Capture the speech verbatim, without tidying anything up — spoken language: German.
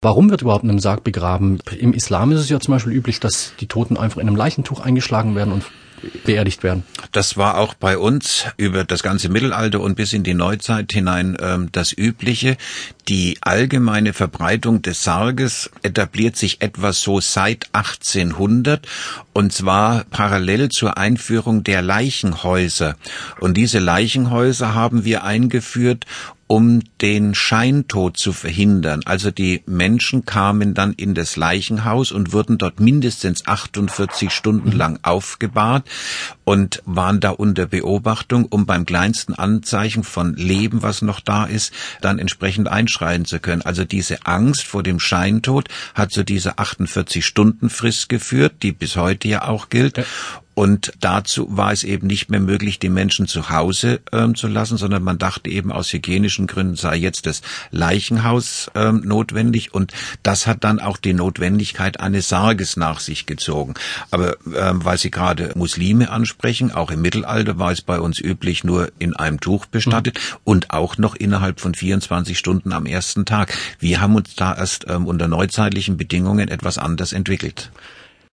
Warum wird überhaupt in einem Sarg begraben? Im Islam ist es ja zum Beispiel üblich, dass die Toten einfach in einem Leichentuch eingeschlagen werden und beerdigt werden. Das war auch bei uns über das ganze Mittelalter und bis in die Neuzeit hinein ähm, das Übliche. Die allgemeine Verbreitung des Sarges etabliert sich etwa so seit achtzehnhundert und zwar parallel zur Einführung der Leichenhäuser. Und diese Leichenhäuser haben wir eingeführt, um den Scheintod zu verhindern. Also die Menschen kamen dann in das Leichenhaus und wurden dort mindestens achtundvierzig Stunden lang aufgebahrt und waren da unter Beobachtung, um beim kleinsten Anzeichen von Leben, was noch da ist, dann entsprechend einschreiten zu können. Also diese Angst vor dem Scheintod hat zu dieser achtundvierzig-Stunden-Frist geführt, die bis heute ja auch gilt. Ja. Und dazu war es eben nicht mehr möglich, die Menschen zu Hause ähm, zu lassen, sondern man dachte eben, aus hygienischen Gründen sei jetzt das Leichenhaus ähm, notwendig. Und das hat dann auch die Notwendigkeit eines Sarges nach sich gezogen. Aber ähm, weil Sie gerade Muslime ansprechen, auch im Mittelalter war es bei uns üblich, nur in einem Tuch bestattet mhm. und auch noch innerhalb von vierundzwanzig Stunden am ersten Tag. Wir haben uns da erst ähm, unter neuzeitlichen Bedingungen etwas anders entwickelt.